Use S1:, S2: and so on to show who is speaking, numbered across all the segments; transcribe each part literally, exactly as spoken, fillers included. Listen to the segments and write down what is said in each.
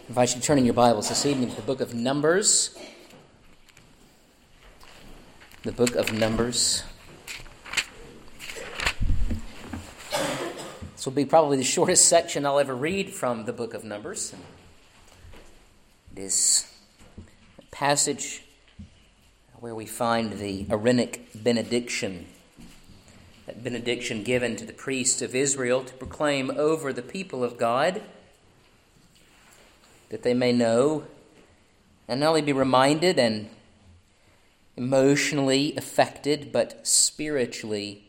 S1: I invite you to turn in your Bibles this evening to the book of Numbers. The book of Numbers. This will be probably the shortest section I'll ever read from the book of Numbers. It is a passage where we find the Aaronic benediction, that benediction given to the priests of Israel to proclaim over the people of God, that they may know and not only be reminded and emotionally affected, but spiritually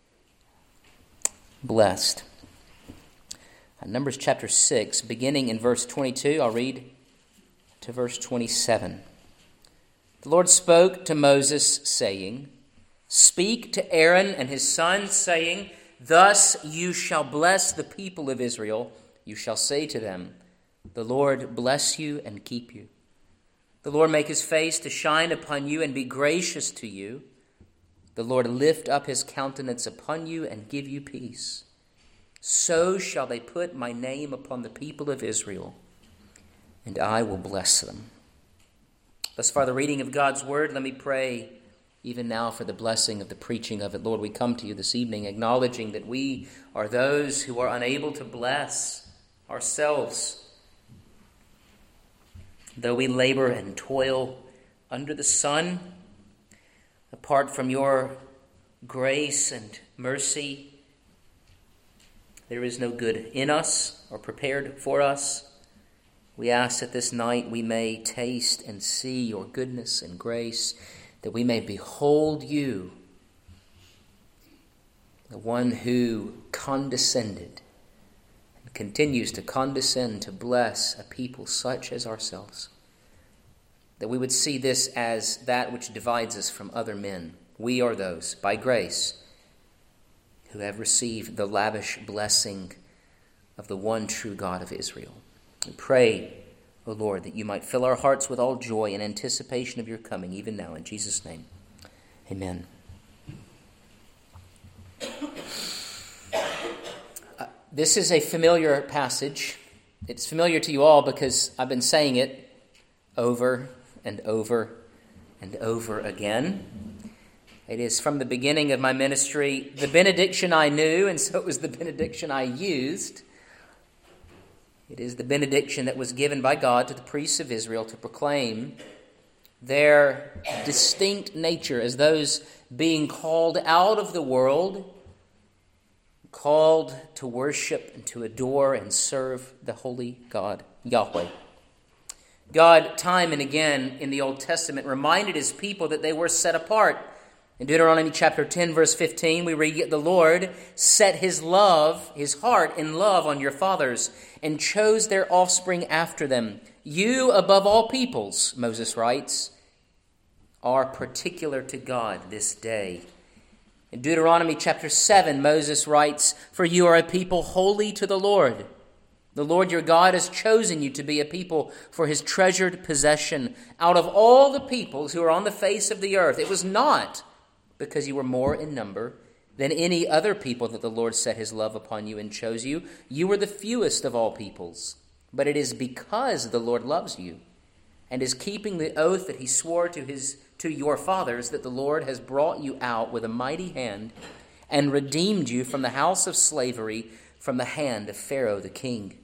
S1: blessed. Numbers chapter six, beginning in verse twenty-two, I'll read to verse twenty-seven. The Lord spoke to Moses, saying, "Speak to Aaron and his sons, saying, Thus you shall bless the people of Israel. You shall say to them, The Lord bless you and keep you. The Lord make his face to shine upon you and be gracious to you. The Lord lift up his countenance upon you and give you peace. So shall they put my name upon the people of Israel, and I will bless them." Thus far the reading of God's word. Let me pray even now for the blessing of the preaching of it. Lord, we come to you this evening acknowledging that we are those who are unable to bless ourselves. Though we labor and toil under the sun, apart from your grace and mercy, there is no good in us or prepared for us. We ask that this night we may taste and see your goodness and grace, that we may behold you, the one who condescended and continues to condescend to bless a people such as ourselves, that we would see this as that which divides us from other men. We are those, by grace, who have received the lavish blessing of the one true God of Israel. We pray, O Lord, that you might fill our hearts with all joy in anticipation of your coming, even now, in Jesus' name. Amen. Uh, this is a familiar passage. It's familiar to you all because I've been saying it over and over and over again. It is from the beginning of my ministry, the benediction I knew, and so it was the benediction I used. It is the benediction that was given by God to the priests of Israel to proclaim their distinct nature as those being called out of the world, called to worship and to adore and serve the holy God, Yahweh. God, time and again in the Old Testament, reminded his people that they were set apart. In Deuteronomy chapter ten, verse fifteen, we read, "Yet the Lord set his love, his heart in love on your fathers, and chose their offspring after them. You, above all peoples," Moses writes, "are particular to God this day." In Deuteronomy chapter seven, Moses writes, "For you are a people holy to the Lord. The Lord your God has chosen you to be a people for his treasured possession out of all the peoples who are on the face of the earth. It was not because you were more in number than any other people that the Lord set his love upon you and chose you. You were the fewest of all peoples. But it is because the Lord loves you and is keeping the oath that he swore to his to your fathers that the Lord has brought you out with a mighty hand and redeemed you from the house of slavery, from the hand of Pharaoh the king."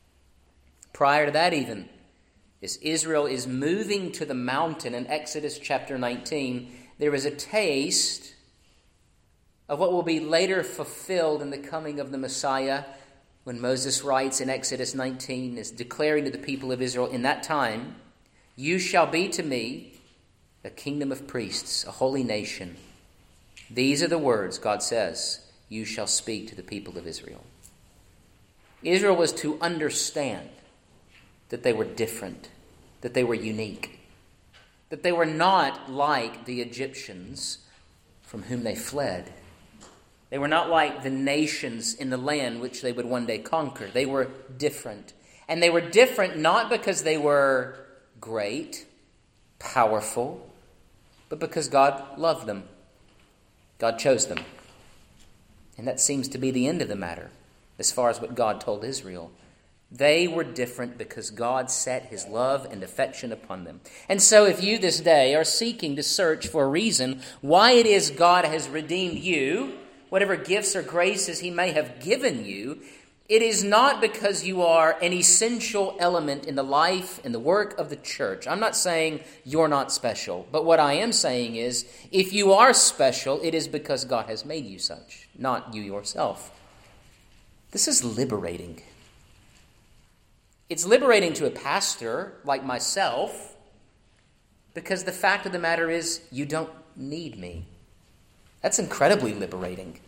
S1: Prior to that even, as Israel is moving to the mountain in Exodus chapter nineteen, there is a taste of what will be later fulfilled in the coming of the Messiah, when Moses writes in Exodus nineteen, is declaring to the people of Israel in that time, "You shall be to me a kingdom of priests, a holy nation. These are the words," God says, "you shall speak to the people of Israel." Israel was to understand that they were different, that they were unique, that they were not like the Egyptians from whom they fled. They were not like the nations in the land which they would one day conquer. They were different. And they were different not because they were great, powerful, but because God loved them. God chose them. And that seems to be the end of the matter, as far as what God told Israel. They were different because God set his love and affection upon them. And so if you this day are seeking to search for a reason why it is God has redeemed you, whatever gifts or graces he may have given you, it is not because you are an essential element in the life and the work of the church. I'm not saying you're not special, but what I am saying is, if you are special, it is because God has made you such, not you yourself. This is liberating. It's liberating to a pastor like myself, because the fact of the matter is, you don't need me. That's incredibly liberating.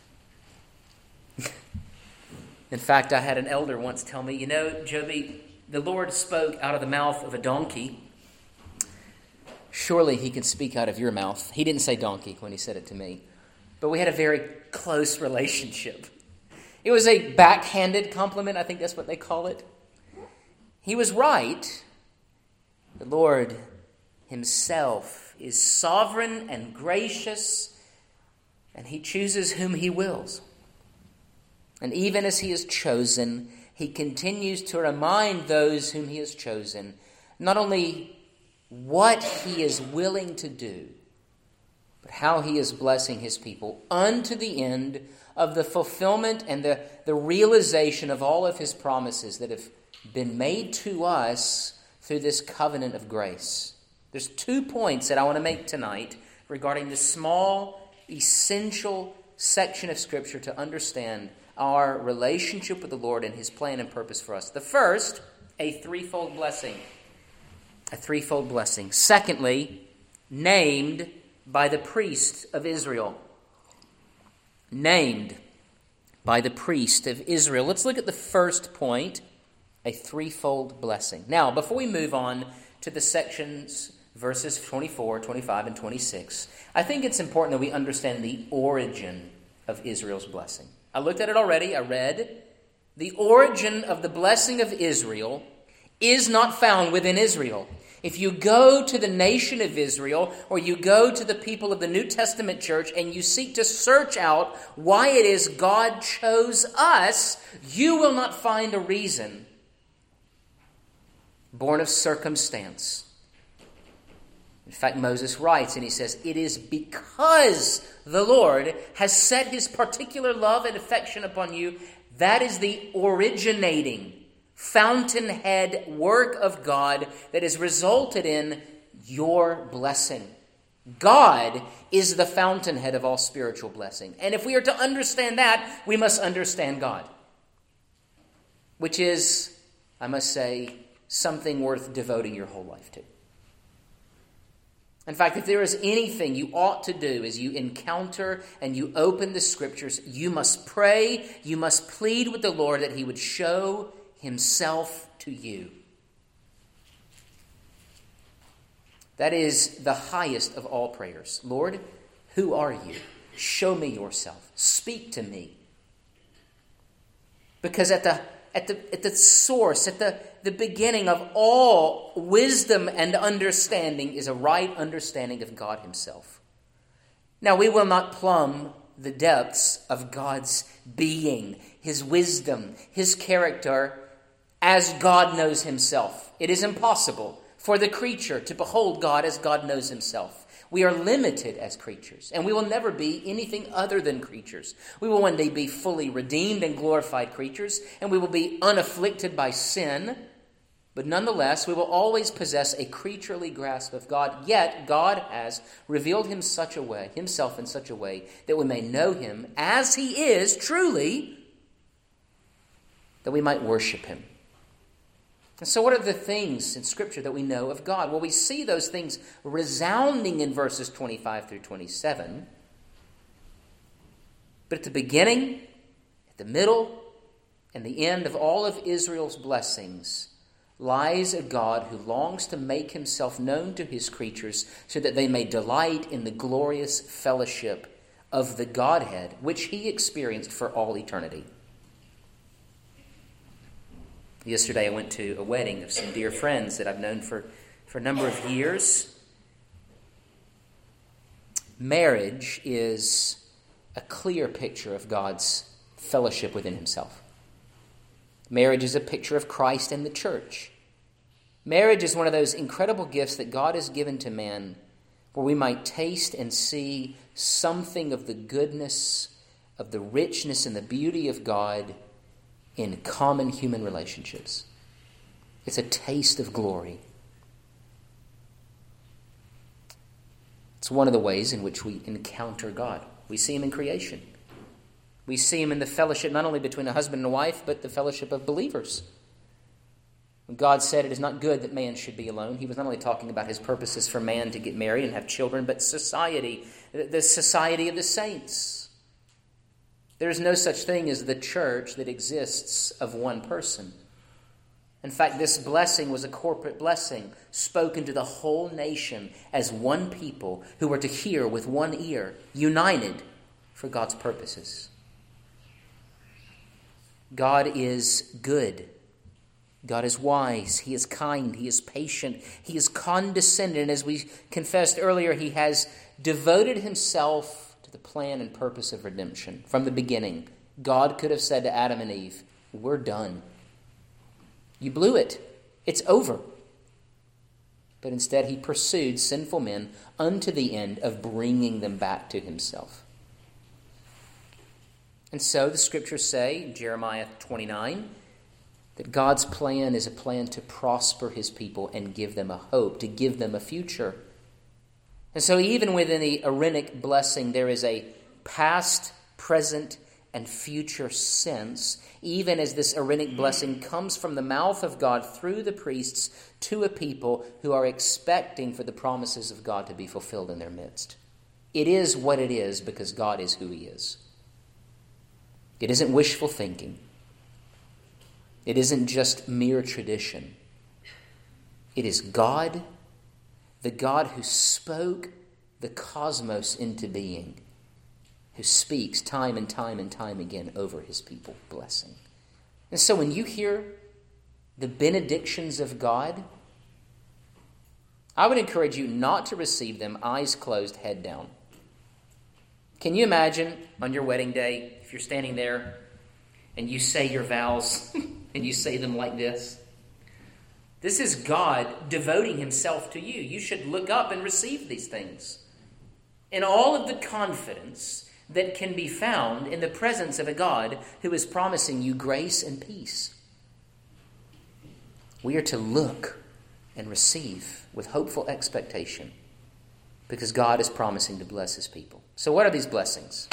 S1: In fact, I had an elder once tell me, you know, Joby, the Lord spoke out of the mouth of a donkey. Surely he can speak out of your mouth. He didn't say donkey when he said it to me, but we had a very close relationship. It was a backhanded compliment. I think that's what they call it. He was right. The Lord himself is sovereign and gracious, and he chooses whom he wills. And even as he has chosen, he continues to remind those whom he has chosen not only what he is willing to do, but how he is blessing his people unto the end of the fulfillment and the, the realization of all of his promises that have been made to us through this covenant of grace. There's two points that I want to make tonight regarding this small, essential section of Scripture to understand our relationship with the Lord and his plan and purpose for us. The first, a threefold blessing. A threefold blessing. Secondly, named by the priest of Israel. Named by the priest of Israel. Let's look at the first point, a threefold blessing. Now, before we move on to the sections, verses twenty-four, twenty-five, and twenty-six, I think it's important that we understand the origin of Israel's blessing. I looked at it already. I read. The origin of the blessing of Israel is not found within Israel. If you go to the nation of Israel, or you go to the people of the New Testament church, and you seek to search out why it is God chose us, you will not find a reason born of circumstance. In fact, Moses writes, and he says, it is because the Lord has set his particular love and affection upon you. That is the originating, fountainhead work of God that has resulted in your blessing. God is the fountainhead of all spiritual blessing. And if we are to understand that, we must understand God. Which is, I must say, something worth devoting your whole life to. In fact, if there is anything you ought to do as you encounter and you open the Scriptures, you must pray, you must plead with the Lord that he would show himself to you. That is the highest of all prayers. Lord, who are you? Show me yourself. Speak to me. Because at the At the, at the source, at the, the beginning of all wisdom and understanding is a right understanding of God himself. Now, we will not plumb the depths of God's being, his wisdom, his character, as God knows himself. It is impossible for the creature to behold God as God knows himself. We are limited as creatures, and we will never be anything other than creatures. We will one day be fully redeemed and glorified creatures, and we will be unafflicted by sin, but nonetheless, we will always possess a creaturely grasp of God. Yet, God has revealed him such a way, himself in such a way, that we may know him as he is truly, that we might worship him. And so what are the things in Scripture that we know of God? Well, we see those things resounding in verses twenty-five through twenty-seven. But at the beginning, at the middle, and the end of all of Israel's blessings lies a God who longs to make himself known to his creatures so that they may delight in the glorious fellowship of the Godhead, which he experienced for all eternity. Yesterday I went to a wedding of some dear friends that I've known for, for a number of years. Marriage is a clear picture of God's fellowship within himself. Marriage is a picture of Christ and the church. Marriage is one of those incredible gifts that God has given to man where we might taste and see something of the goodness, of the richness and the beauty of God in common human relationships. It's a taste of glory. It's one of the ways in which we encounter God. We see him in creation. We see him in the fellowship not only between a husband and a wife, but the fellowship of believers. When God said it is not good that man should be alone, he was not only talking about his purposes for man to get married and have children, but society, the society of the saints. There is no such thing as the church that exists of one person. In fact, this blessing was a corporate blessing spoken to the whole nation as one people who were to hear with one ear, united for God's purposes. God is good. God is wise. He is kind. He is patient. He is condescending. And as we confessed earlier, he has devoted himself to the plan and purpose of redemption. From the beginning, God could have said to Adam and Eve, "We're done. You blew it. It's over." But instead, he pursued sinful men unto the end of bringing them back to himself. And so the scriptures say in Jeremiah twenty-nine that God's plan is a plan to prosper his people and give them a hope, to give them a future. And so even within the Aaronic blessing, there is a past, present, and future sense, even as this Aaronic blessing comes from the mouth of God through the priests to a people who are expecting for the promises of God to be fulfilled in their midst. It is what it is because God is who he is. It isn't wishful thinking. It isn't just mere tradition. It is God, the God who spoke the cosmos into being, who speaks time and time and time again over his people, blessing. And so when you hear the benedictions of God, I would encourage you not to receive them eyes closed, head down. Can you imagine on your wedding day, if you're standing there and you say your vows and you say them like this? This is God devoting himself to you. You should look up and receive these things in all of the confidence that can be found in the presence of a God who is promising you grace and peace. We are to look and receive with hopeful expectation because God is promising to bless his people. So what are these blessings?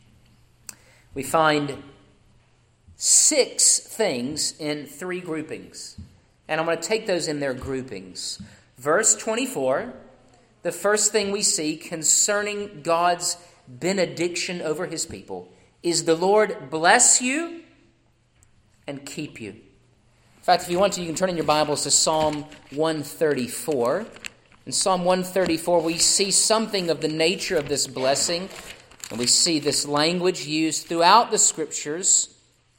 S1: We find six things in three groupings. And I'm going to take those in their groupings. Verse twenty-four, the first thing we see concerning God's benediction over his people is the Lord bless you and keep you. In fact, if you want to, you can turn in your Bibles to Psalm one thirty-four. In Psalm one thirty-four, we see something of the nature of this blessing, and we see this language used throughout the Scriptures.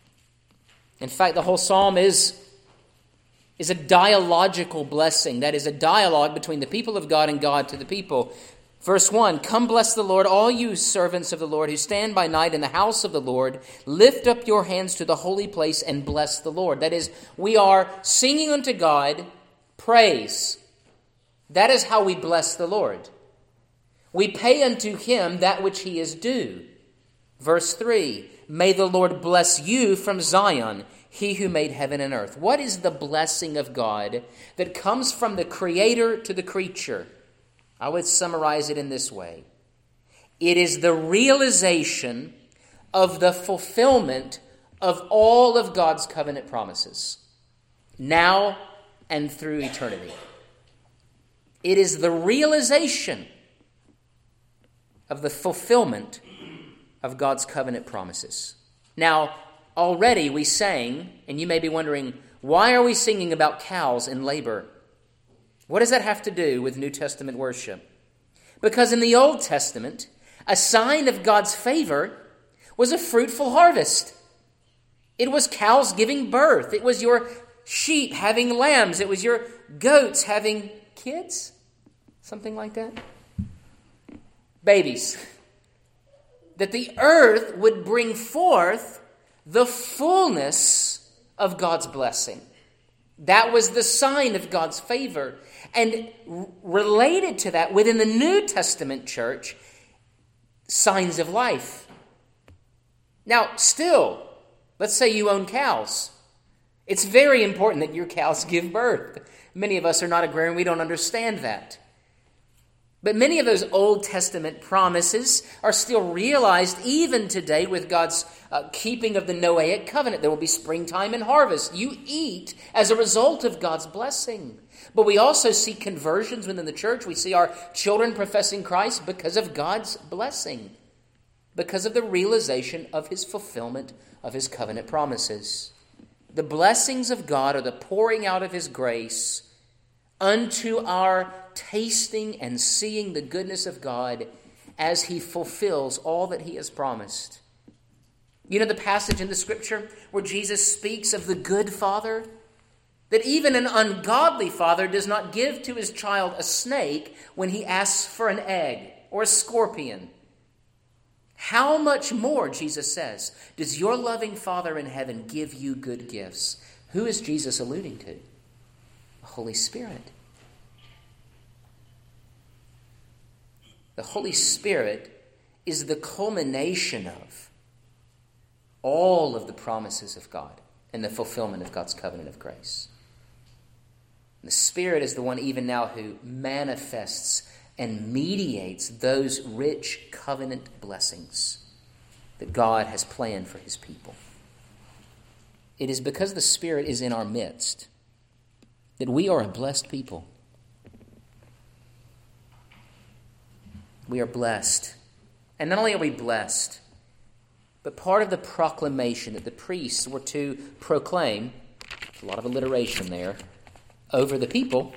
S1: In fact, the whole psalm is, is a dialogical blessing. That is a dialogue between the people of God and God to the people. Verse one, "Come bless the Lord, all you servants of the Lord who stand by night in the house of the Lord. Lift up your hands to the holy place and bless the Lord." That is, we are singing unto God praise. That is how we bless the Lord. We pay unto him that which he is due. Verse three, "May the Lord bless you from Zion, he who made heaven and earth." What is the blessing of God that comes from the Creator to the creature? I would summarize it in this way. It is the realization of the fulfillment of all of God's covenant promises, now and through eternity. It is the realization of the fulfillment of God's covenant promises. Now, already we sang, and you may be wondering, why are we singing about cows in labor? What does that have to do with New Testament worship? Because in the Old Testament, a sign of God's favor was a fruitful harvest. It was cows giving birth. It was your sheep having lambs. It was your goats having kids. Something like that. Babies. That the earth would bring forth the fullness of God's blessing. That was the sign of God's favor. And r- related to that, within the New Testament church, signs of life. Now, still, let's say you own cows. It's very important that your cows give birth. Many of us are not agrarian, we don't understand that. But many of those Old Testament promises are still realized even today with God's uh, keeping of the Noahic covenant. There will be springtime and harvest. You eat as a result of God's blessing. But we also see conversions within the church. We see our children professing Christ because of God's blessing, because of the realization of his fulfillment of his covenant promises. The blessings of God are the pouring out of his grace unto our tasting and seeing the goodness of God as he fulfills all that he has promised. You know the passage in the scripture where Jesus speaks of the good father? That even an ungodly father does not give to his child a snake when he asks for an egg or a scorpion. How much more, Jesus says, does your loving Father in heaven give you good gifts? Who is Jesus alluding to? The Holy Spirit. The Holy Spirit is the culmination of all of the promises of God and the fulfillment of God's covenant of grace. The Spirit is the one even now who manifests and mediates those rich covenant blessings that God has planned for his people. It is because the Spirit is in our midst that we are a blessed people. We are blessed. And not only are we blessed, but part of the proclamation that the priests were to proclaim, a lot of alliteration there, over the people,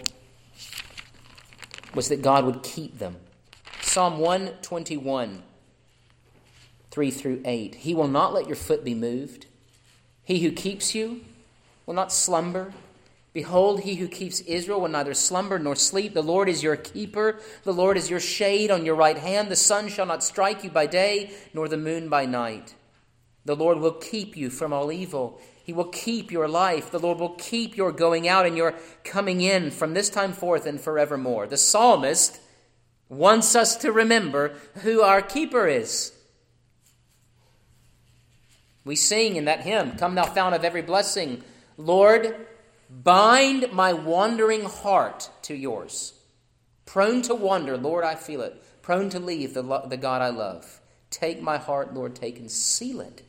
S1: was that God would keep them. Psalm one twenty-one, three through eight. He will not let your foot be moved. He who keeps you will not slumber. Behold, he who keeps Israel will neither slumber nor sleep. The Lord is your keeper. The Lord is your shade on your right hand. The sun shall not strike you by day, nor the moon by night. The Lord will keep you from all evil. He will keep your life. The Lord will keep your going out and your coming in from this time forth and forevermore. The psalmist wants us to remember who our keeper is. We sing in that hymn, "Come thou fount of every blessing, Lord, bind my wandering heart to yours. Prone to wander, Lord, I feel it. Prone to leave the, lo- the God I love. Take my heart, Lord, take and seal it."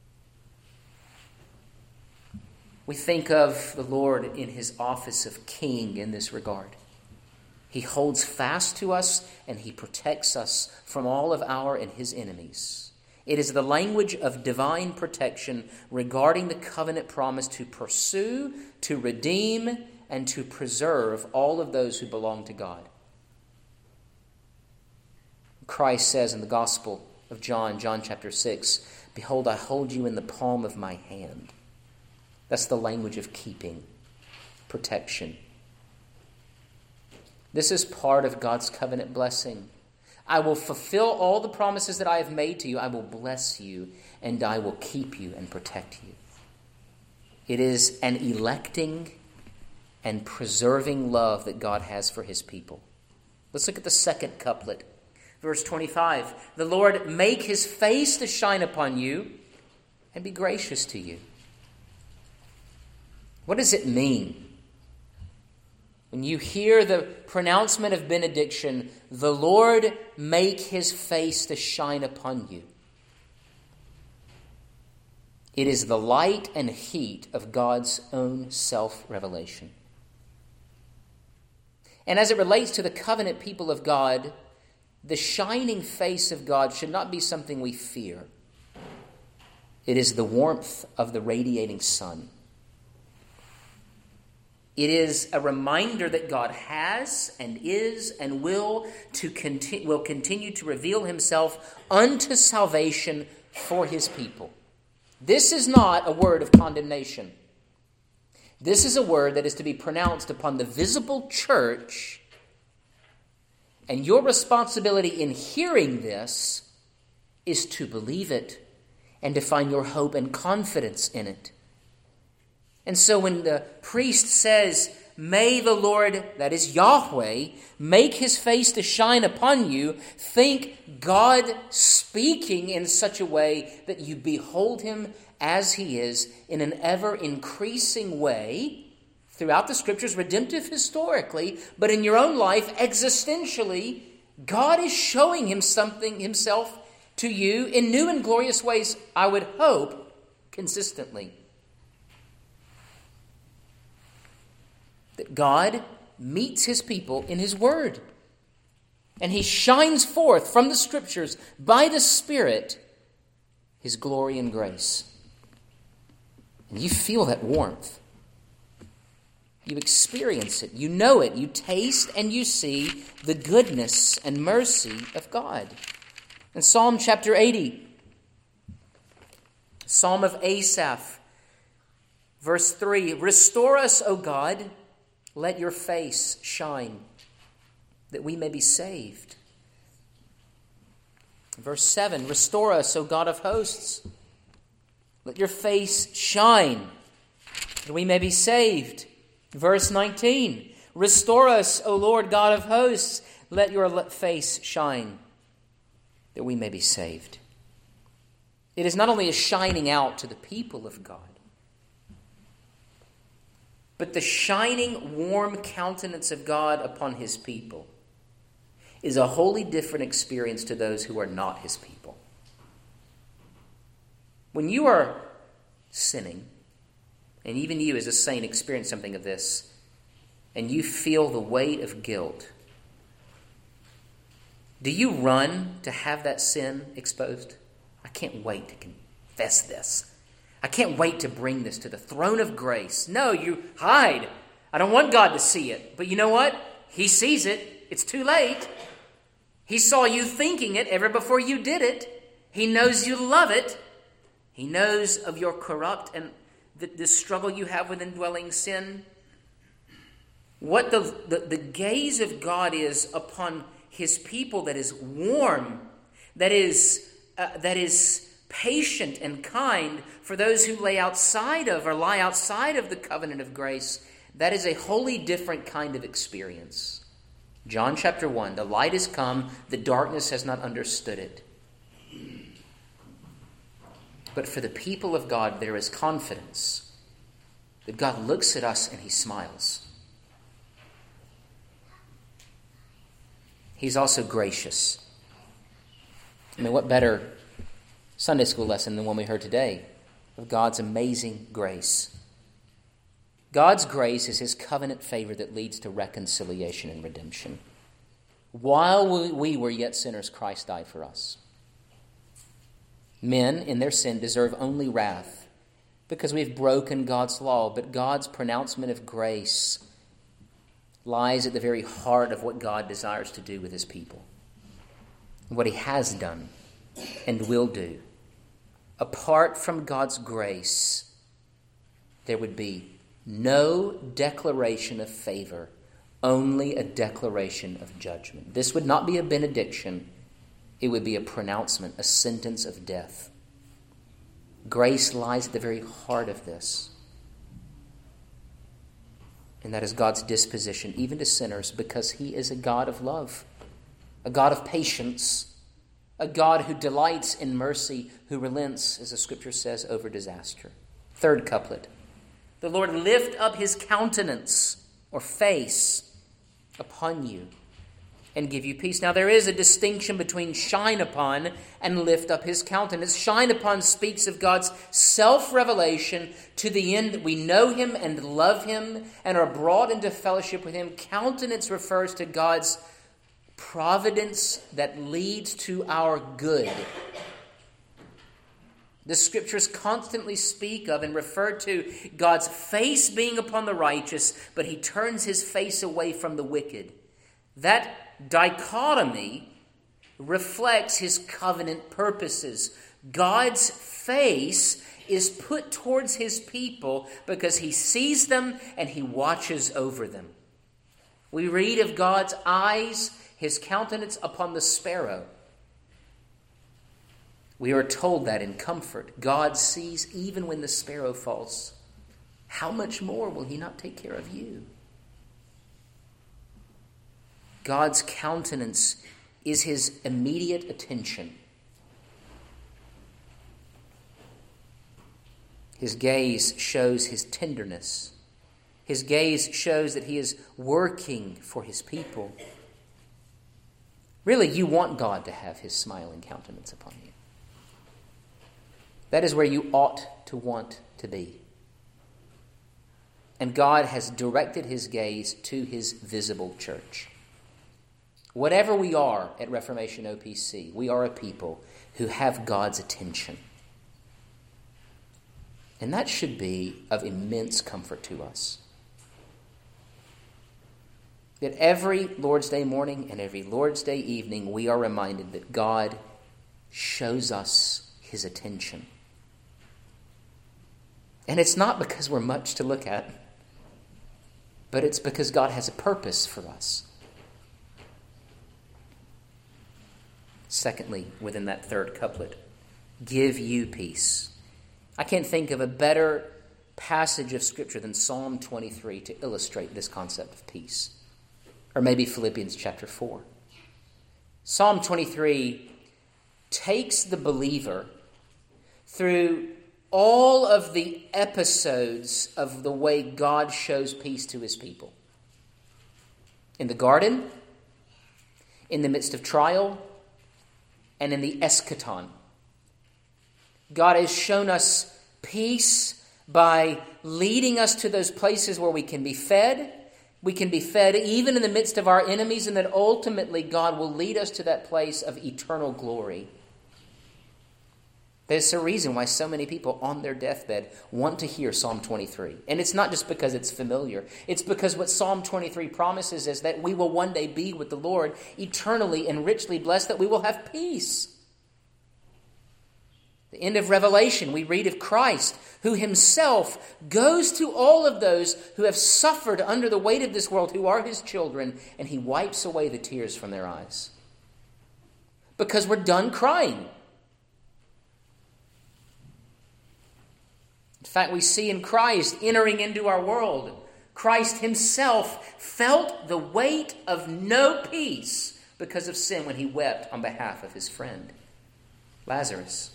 S1: We think of the Lord in his office of king in this regard. He holds fast to us and he protects us from all of our and his enemies. It is the language of divine protection regarding the covenant promise to pursue, to redeem, and to preserve all of those who belong to God. Christ says in the Gospel of John, John chapter six, "Behold, I hold you in the palm of my hand." That's the language of keeping, protection. This is part of God's covenant blessing. I will fulfill all the promises that I have made to you. I will bless you, and I will keep you and protect you. It is an electing and preserving love that God has for his people. Let's look at the second couplet. Verse twenty-five, "The Lord make his face to shine upon you and be gracious to you." What does it mean when you hear the pronouncement of benediction, "The Lord make his face to shine upon you"? It is the light and heat of God's own self-revelation. And as it relates to the covenant people of God, the shining face of God should not be something we fear. It is the warmth of the radiating sun. It is a reminder that God has and is and will to conti- will continue to reveal himself unto salvation for his people. This is not a word of condemnation. This is a word that is to be pronounced upon the visible church, and your responsibility in hearing this is to believe it and to find your hope and confidence in it. And so when the priest says, "May the Lord," that is Yahweh, "make his face to shine upon you," think God speaking in such a way that you behold him as he is in an ever-increasing way throughout the Scriptures, redemptive historically, but in your own life, existentially, God is showing him something, himself to you in new and glorious ways, I would hope, consistently. That God meets his people in his word. And he shines forth from the Scriptures by the Spirit his glory and grace. And you feel that warmth. You experience it. You know it. You taste and you see the goodness and mercy of God. In Psalm chapter eighty, Psalm of Asaph, verse three, "Restore us, O God, let your face shine, that we may be saved." Verse seven, "Restore us, O God of hosts, let your face shine, that we may be saved." Verse nineteen, "Restore us, O Lord God of hosts, let your face shine, that we may be saved." It is not only a shining out to the people of God, but the shining, warm countenance of God upon his people is a wholly different experience to those who are not his people. When you are sinning, and even you as a saint experience something of this, and you feel the weight of guilt, do you run to have that sin exposed? I can't wait to confess this. I can't wait to bring this to the throne of grace. No, you hide. I don't want God to see it. But you know what? He sees it. It's too late. He saw you thinking it ever before you did it. He knows you love it. He knows of your corrupt and the, the struggle you have with indwelling sin. What the, the, the gaze of God is upon his people that is warm, that is uh, that is patient and kind for those who lay outside of or lie outside of the covenant of grace, that is a wholly different kind of experience. John chapter one, "The light has come, the darkness has not understood it." But for the people of God, there is confidence that God looks at us and he smiles. He's also gracious. I mean, what better Sunday school lesson than one we heard today of God's amazing grace? God's grace is his covenant favor that leads to reconciliation and redemption. While we were yet sinners, Christ died for us. Men, in their sin, deserve only wrath because we've broken God's law, but God's pronouncement of grace lies at the very heart of what God desires to do with his people. What he has done and will do. Apart from God's grace, there would be no declaration of favor, only a declaration of judgment. This would not be a benediction. It would be a pronouncement, a sentence of death. Grace lies at the very heart of this. And that is God's disposition, even to sinners, because he is a God of love, a God of patience, a God who delights in mercy, who relents, as the Scripture says, over disaster. Third couplet. "The Lord lift up his countenance," or face, "upon you, and give you peace." Now there is a distinction between shine upon and lift up his countenance. Shine upon speaks of God's self-revelation to the end that we know him and love him and are brought into fellowship with him. Countenance refers to God's providence that leads to our good. The Scriptures constantly speak of and refer to God's face being upon the righteous, but he turns his face away from the wicked. That dichotomy reflects his covenant purposes. God's face is put towards his people because he sees them and he watches over them. We read of God's eyes, his countenance upon the sparrow. We are told that in comfort. God sees even when the sparrow falls. how much more will he not take care of you? God's countenance is his immediate attention. His gaze shows his tenderness. His gaze shows that he is working for his people. Really, you want God to have his smiling countenance upon you. That is where you ought to want to be. And God has directed his gaze to his visible church. Whatever we are at Reformation O P C, we are a people who have God's attention. And that should be of immense comfort to us. That every Lord's Day morning and every Lord's Day evening, we are reminded that God shows us his attention. And it's not because we're much to look at, but it's because God has a purpose for us. Secondly, within that third couplet, give you peace. I can't think of a better passage of Scripture than Psalm twenty-three to illustrate this concept of peace. Or maybe Philippians chapter four. Psalm twenty-three takes the believer through all of the episodes of the way God shows peace to his people. In the garden, in the midst of trial, and in the eschaton. God has shown us peace by leading us to those places where we can be fed. We can be fed even in the midst of our enemies, and that ultimately God will lead us to that place of eternal glory. There's a reason why so many people on their deathbed want to hear Psalm twenty-three. And it's not just because it's familiar. It's because what Psalm twenty-three promises is that we will one day be with the Lord eternally and richly blessed, that we will have peace. The end of Revelation, we read of Christ, who himself goes to all of those who have suffered under the weight of this world, who are his children, and he wipes away the tears from their eyes. Because we're done crying. In fact, we see in Christ entering into our world, Christ himself felt the weight of no peace because of sin when he wept on behalf of his friend, Lazarus.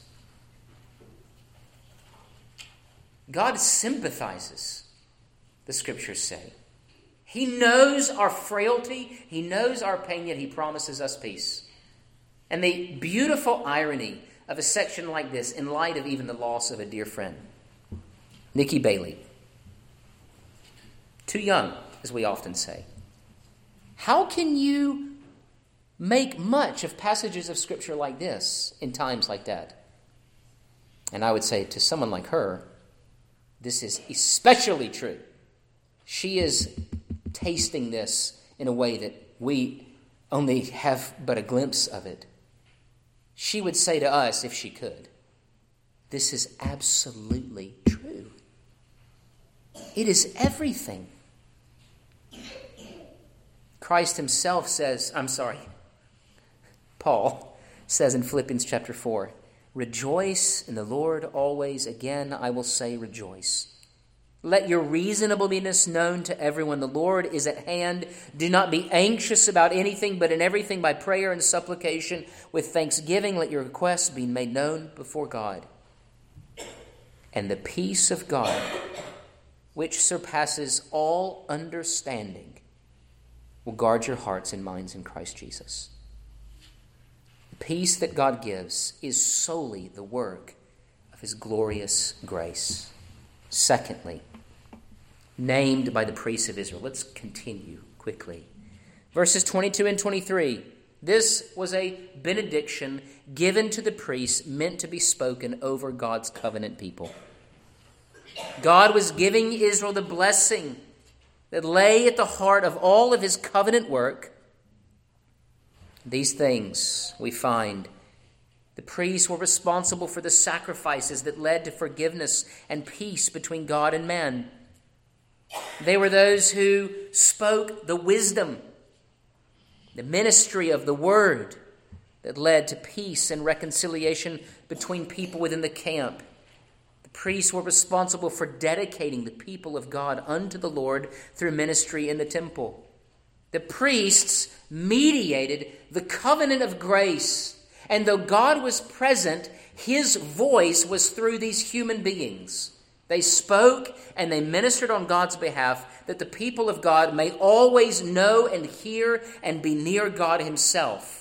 S1: God sympathizes, the Scriptures say. He knows our frailty. He knows our pain, yet he promises us peace. And the beautiful irony of a section like this, in light of even the loss of a dear friend, Nikki Bailey. Too young, as we often say. How can you make much of passages of Scripture like this in times like that? And I would say to someone like her, this is especially true. She is tasting this in a way that we only have but a glimpse of it. She would say to us, if she could, this is absolutely true. It is everything. Christ himself says, I'm sorry, Paul says in Philippians chapter four, rejoice in the Lord always. Again, I will say rejoice. Let your reasonableness known to everyone. The Lord is at hand. Do not be anxious about anything, but in everything by prayer and supplication with thanksgiving let your requests be made known before God. And the peace of God, which surpasses all understanding, will guard your hearts and minds in Christ Jesus. The peace that God gives is solely the work of his glorious grace. Secondly, named by the priests of Israel. Let's continue quickly. Verses twenty-two and twenty-three. This was a benediction given to the priests, meant to be spoken over God's covenant people. God was giving Israel the blessing that lay at the heart of all of his covenant work. These things we find. The priests were responsible for the sacrifices that led to forgiveness and peace between God and man. They were those who spoke the wisdom, the ministry of the word that led to peace and reconciliation between people within the camp. The priests were responsible for dedicating the people of God unto the Lord through ministry in the temple. The priests mediated the covenant of grace, and though God was present, his voice was through these human beings. They spoke and they ministered on God's behalf, that the people of God may always know and hear and be near God himself.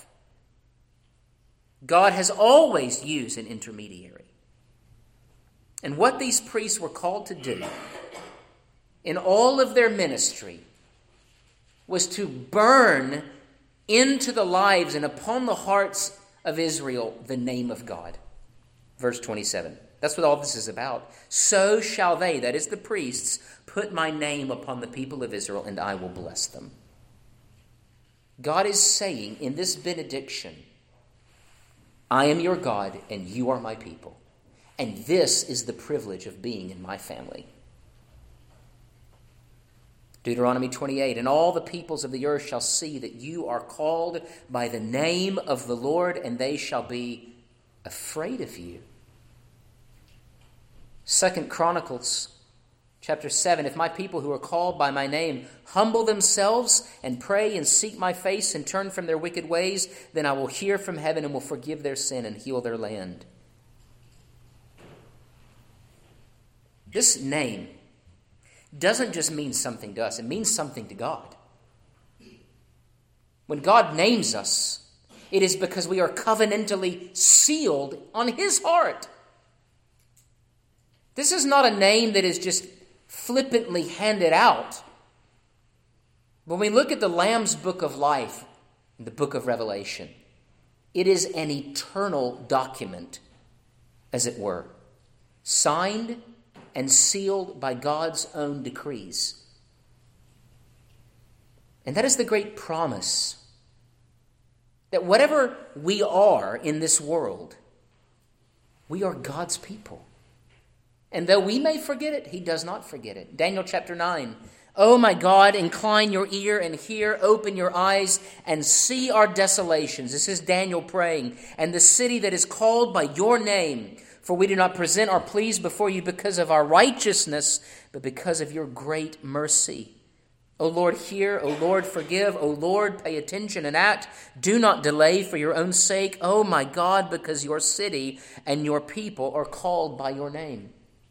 S1: God has always used an intermediary. And what these priests were called to do in all of their ministry was to burn into the lives and upon the hearts of Israel the name of God. Verse twenty-seven. That's what all this is about. So shall they, that is the priests, put my name upon the people of Israel, and I will bless them. God is saying in this benediction, I am your God, and you are my people. And this is the privilege of being in my family. Deuteronomy twenty-eight, and all the peoples of the earth shall see that you are called by the name of the Lord, and they shall be afraid of you. Second Chronicles chapter seven, if my people who are called by my name humble themselves and pray and seek my face and turn from their wicked ways, then I will hear from heaven and will forgive their sin and heal their land. This name doesn't just mean something to us, it means something to God. When God names us, it is because we are covenantally sealed on his heart. This is not a name that is just flippantly handed out. When we look at the Lamb's book of life, the book of Revelation, it is an eternal document, as it were, signed and sealed by God's own decrees. And that is the great promise, that whatever we are in this world, we are God's people. And though we may forget it, he does not forget it. Daniel chapter nine. Oh my God, incline your ear and hear, open your eyes and see our desolations. This is Daniel praying. And the city that is called by your name. For we do not present our pleas before you because of our righteousness, but because of your great mercy. O Lord, hear. O Lord, forgive. O Lord, pay attention and act. Do not delay for your own sake. Oh my God, because your city and your people are called by your name.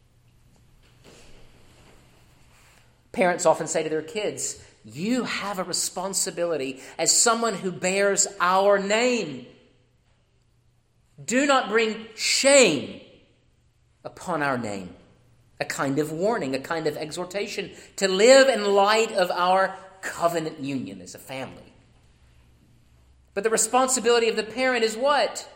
S1: Parents often say to their kids, you have a responsibility as someone who bears our name. Do not bring shame upon our name. A kind of warning, a kind of exhortation to live in light of our covenant union as a family. But the responsibility of the parent is what?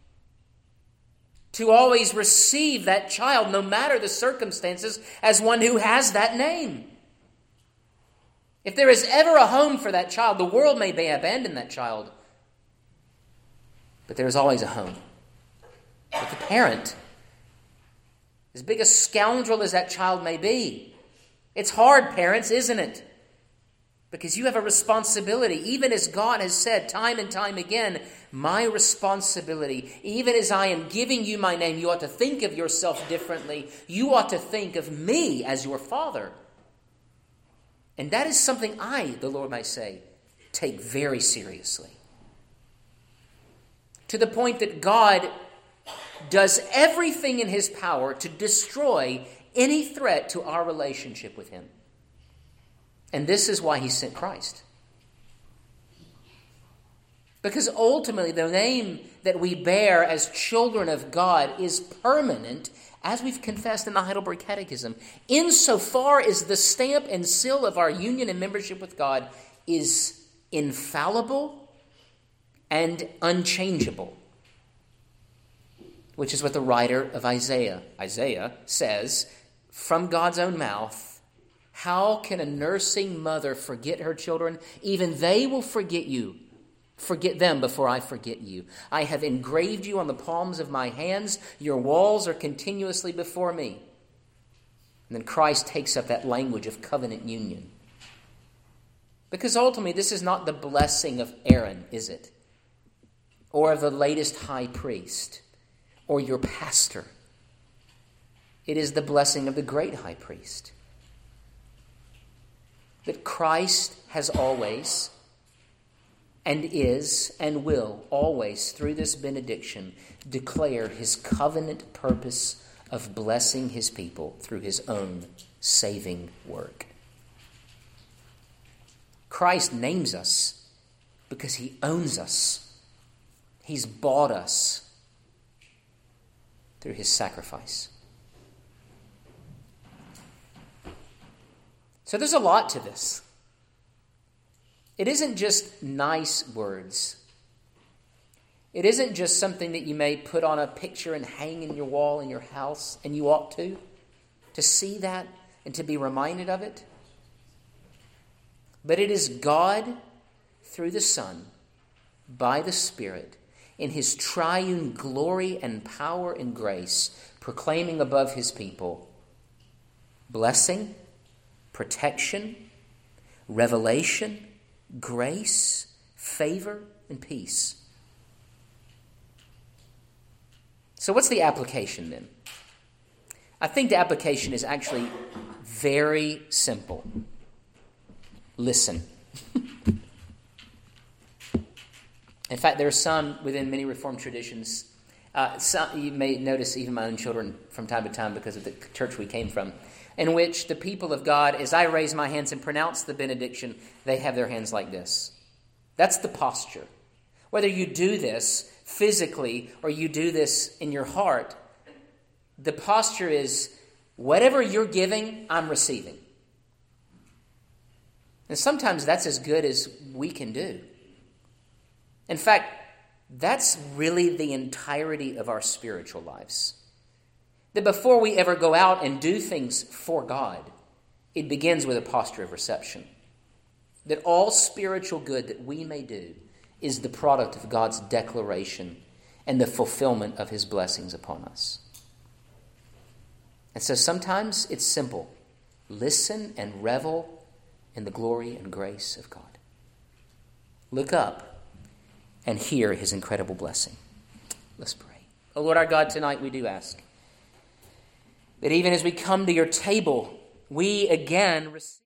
S1: To always receive that child, no matter the circumstances, as one who has that name. If there is ever a home for that child, the world may abandon that child, but there is always a home with the parent. As big a scoundrel as that child may be. It's hard, parents, isn't it? Because you have a responsibility, even as God has said time and time again, my responsibility, even as I am giving you my name, you ought to think of yourself differently. You ought to think of me as your father. And that is something I, the Lord might say, take very seriously. To the point that God does everything in his power to destroy any threat to our relationship with him. And this is why he sent Christ. Because ultimately the name that we bear as children of God is permanent, as we've confessed in the Heidelberg Catechism, insofar as the stamp and seal of our union and membership with God is infallible and unchangeable. Which is what the writer of Isaiah, Isaiah says, from God's own mouth, how can a nursing mother forget her children? Even they will forget you. Forget them before I forget you. I have engraved you on the palms of my hands. Your walls are continuously before me. And then Christ takes up that language of covenant union. Because ultimately, this is not the blessing of Aaron, is it? Or of the latest high priest, or your pastor. It is the blessing of the great high priest. That Christ has always and is and will always, through this benediction, declare his covenant purpose of blessing his people through his own saving work. Christ names us because he owns us. He's bought us through his sacrifice. So there's a lot to this. It isn't just nice words. It isn't just something that you may put on a picture and hang in your wall in your house, and you ought to, to see that and to be reminded of it. But it is God, through the Son, by the Spirit, in his triune glory and power and grace, proclaiming above his people blessing, protection, revelation, grace, favor, and peace. So what's the application then? I think the application is actually very simple. Listen. In fact, there are some within many Reformed traditions, uh, some, you may notice even my own children from time to time because of the church we came from, in which the people of God, as I raise my hands and pronounce the benediction, they have their hands like this. That's the posture. Whether you do this physically or you do this in your heart, the posture is, whatever you're giving, I'm receiving. And sometimes that's as good as we can do. In fact, that's really the entirety of our spiritual lives. That before we ever go out and do things for God, it begins with a posture of reception. That all spiritual good that we may do is the product of God's declaration and the fulfillment of his blessings upon us. And so sometimes it's simple. Listen and revel in the glory and grace of God. Look up and hear his incredible blessing. Let's pray. Oh Lord our God, tonight we do ask that even as we come to your table, we again receive